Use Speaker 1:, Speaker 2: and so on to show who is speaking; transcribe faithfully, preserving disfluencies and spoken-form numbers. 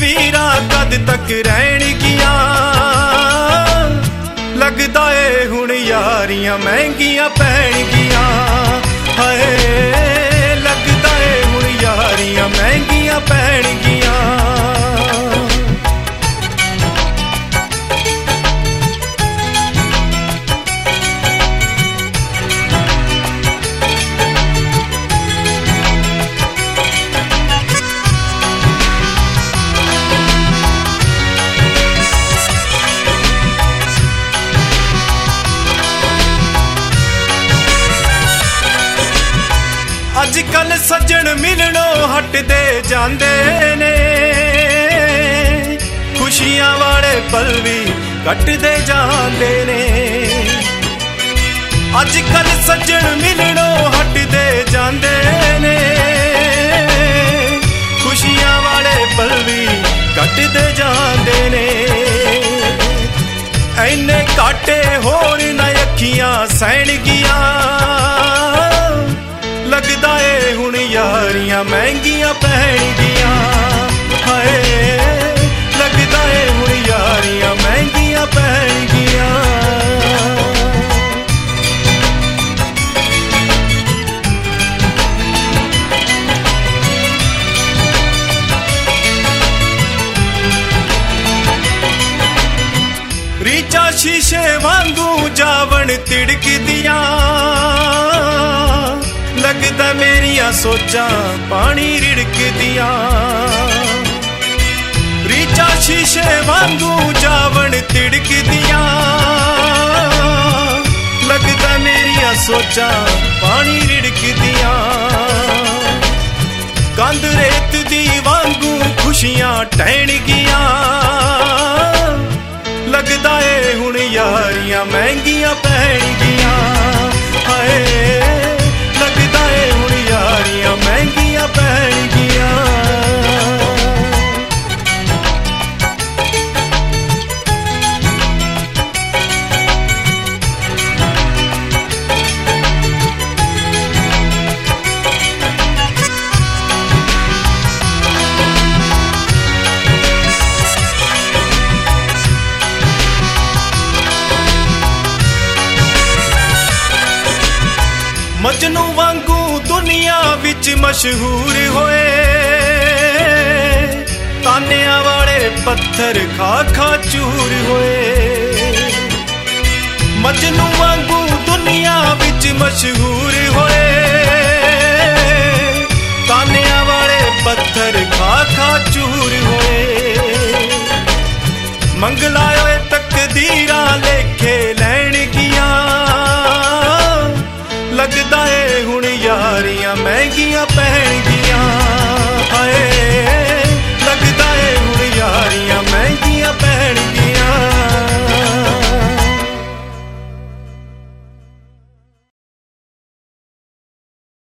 Speaker 1: तकदीरा कद तक रहणगियां। लगदा ए हुण यारियां महंगियां पैणगियां। हाय लगदा ए हुण यारियां महंगियां पैणगियां। अजकल सज्जन मिलनों हटदे जांदे ने, खुशियां वाले पल भी कटदे जांदे ने। अजकल सज्जन मिलनों हटदे जांदे ने, खुशियां वाले पल भी कटदे जांदे ने। इन्ने काटे होर ना अखियां सैणगियां। लगदा ए हुण यारियां महंगियां पैणगियां। हाय लगदा ए हुण यारियां महंगियां पैणगियां। रीचा शीशे वांगू जावण तिड़कदियां। लगदा मेरिया सोचा पानी रिड़कदियां। रीचा शीशे वांगू जावण तिड़कदियां। लगदा मेरिया सोचा पानी रिड़कदियां। कंध रेत दी वांगू खुशियां टहणगियां। लगदा ए हुण यारियां महंगियां पैणगियां। हाय लगदा ए हुण यारियां महंगियां पैणगियां। मजनू वांगू दुनिया विच मशहूर होए। तानिया वाले पत्थर खा खा चूर होए। मजनू वांगू दुनिया विच मशहूर होए। तानिया वाले पत्थर खा खा चूर होए। मंगलायो तकदीरा लेखे लैणगियां। लगदा ए हुण यारियां महंगियां पैणगियां।